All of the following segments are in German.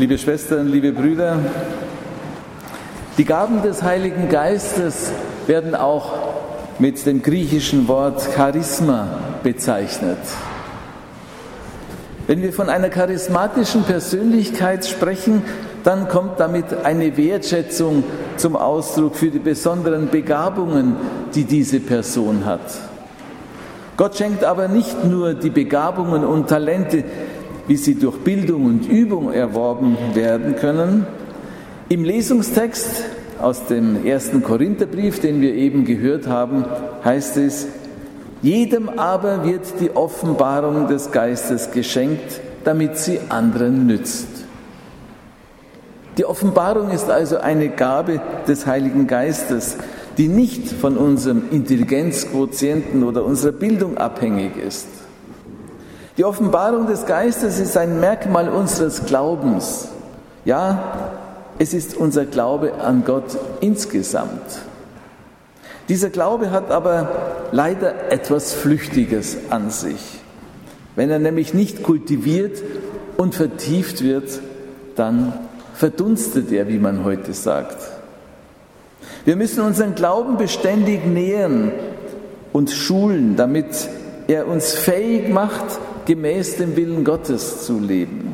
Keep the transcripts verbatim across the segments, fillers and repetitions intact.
Liebe Schwestern, liebe Brüder, die Gaben des Heiligen Geistes werden auch mit dem griechischen Wort Charisma bezeichnet. Wenn wir von einer charismatischen Persönlichkeit sprechen, dann kommt damit eine Wertschätzung zum Ausdruck für die besonderen Begabungen, die diese Person hat. Gott schenkt aber nicht nur die Begabungen und Talente, wie sie durch Bildung und Übung erworben werden können. Im Lesungstext aus dem ersten Korintherbrief, den wir eben gehört haben, heißt es: Jedem aber wird die Offenbarung des Geistes geschenkt, damit sie anderen nützt. Die Offenbarung ist also eine Gabe des Heiligen Geistes, die nicht von unserem Intelligenzquotienten oder unserer Bildung abhängig ist. Die Offenbarung des Geistes ist ein Merkmal unseres Glaubens. Ja, es ist unser Glaube an Gott insgesamt. Dieser Glaube hat aber leider etwas Flüchtiges an sich. Wenn er nämlich nicht kultiviert und vertieft wird, dann verdunstet er, wie man heute sagt. Wir müssen unseren Glauben beständig nähren und schulen, damit er uns fähig macht, gemäß dem Willen Gottes zu leben.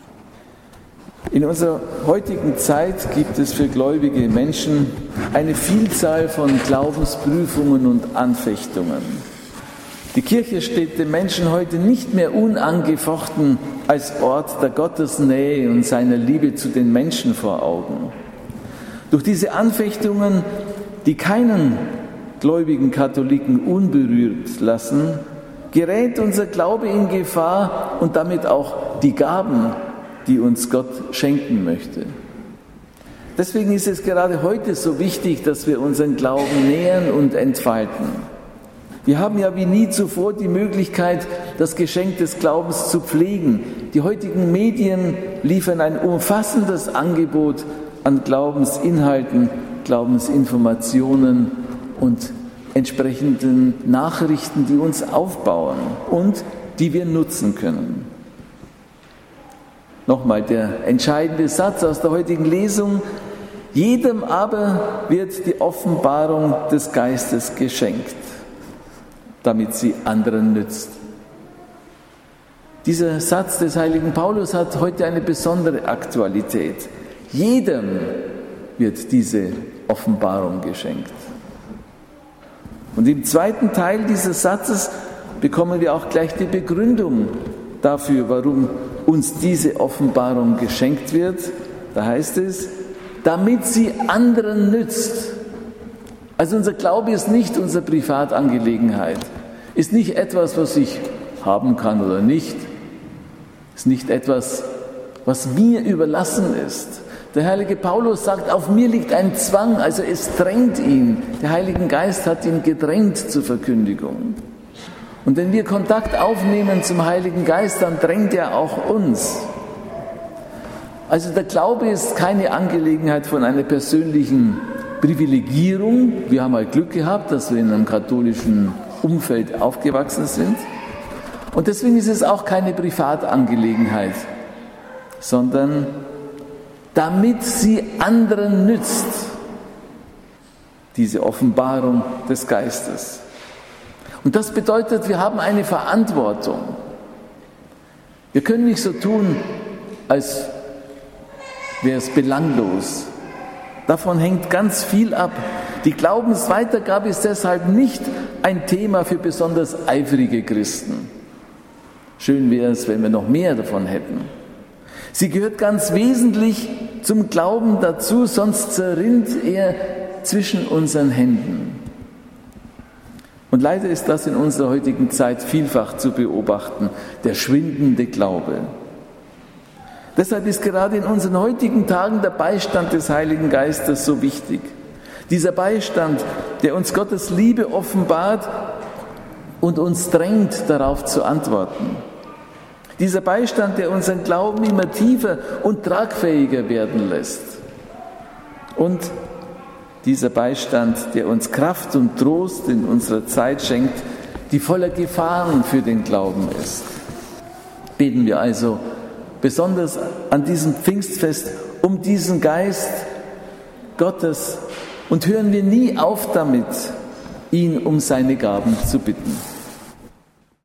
In unserer heutigen Zeit gibt es für gläubige Menschen eine Vielzahl von Glaubensprüfungen und Anfechtungen. Die Kirche steht dem Menschen heute nicht mehr unangefochten als Ort der Gottesnähe und seiner Liebe zu den Menschen vor Augen. Durch diese Anfechtungen, die keinen gläubigen Katholiken unberührt lassen, gerät unser Glaube in Gefahr und damit auch die Gaben, die uns Gott schenken möchte. Deswegen ist es gerade heute so wichtig, dass wir unseren Glauben nähern und entfalten. Wir haben ja wie nie zuvor die Möglichkeit, das Geschenk des Glaubens zu pflegen. Die heutigen Medien liefern ein umfassendes Angebot an Glaubensinhalten, Glaubensinformationen und entsprechenden Nachrichten, die uns aufbauen und die wir nutzen können. Nochmal der entscheidende Satz aus der heutigen Lesung: Jedem aber wird die Offenbarung des Geistes geschenkt, damit sie anderen nützt. Dieser Satz des heiligen Paulus hat heute eine besondere Aktualität. Jedem wird diese Offenbarung geschenkt. Und im zweiten Teil dieses Satzes bekommen wir auch gleich die Begründung dafür, warum uns diese Offenbarung geschenkt wird. Da heißt es, damit sie anderen nützt. Also unser Glaube ist nicht unsere Privatangelegenheit, ist nicht etwas, was ich haben kann oder nicht, ist nicht etwas, was mir überlassen ist. Der heilige Paulus sagt, auf mir liegt ein Zwang, also es drängt ihn. Der Heilige Geist hat ihn gedrängt zur Verkündigung. Und wenn wir Kontakt aufnehmen zum Heiligen Geist, dann drängt er auch uns. Also der Glaube ist keine Angelegenheit von einer persönlichen Privilegierung. Wir haben halt Glück gehabt, dass wir in einem katholischen Umfeld aufgewachsen sind. Und deswegen ist es auch keine Privatangelegenheit, sondern damit sie anderen nützt, diese Offenbarung des Geistes. Und das bedeutet, wir haben eine Verantwortung. Wir können nicht so tun, als wäre es belanglos. Davon hängt ganz viel ab. Die Glaubensweitergabe ist deshalb nicht ein Thema für besonders eifrige Christen. Schön wäre es, wenn wir noch mehr davon hätten. Sie gehört ganz wesentlich zum Glauben dazu, sonst zerrinnt er zwischen unseren Händen. Und leider ist das in unserer heutigen Zeit vielfach zu beobachten, der schwindende Glaube. Deshalb ist gerade in unseren heutigen Tagen der Beistand des Heiligen Geistes so wichtig. Dieser Beistand, der uns Gottes Liebe offenbart und uns drängt, darauf zu antworten. Dieser Beistand, der unseren Glauben immer tiefer und tragfähiger werden lässt. Und dieser Beistand, der uns Kraft und Trost in unserer Zeit schenkt, die voller Gefahren für den Glauben ist. Beten wir also besonders an diesem Pfingstfest, um diesen Geist Gottes und hören wir nie auf damit, ihn um seine Gaben zu bitten.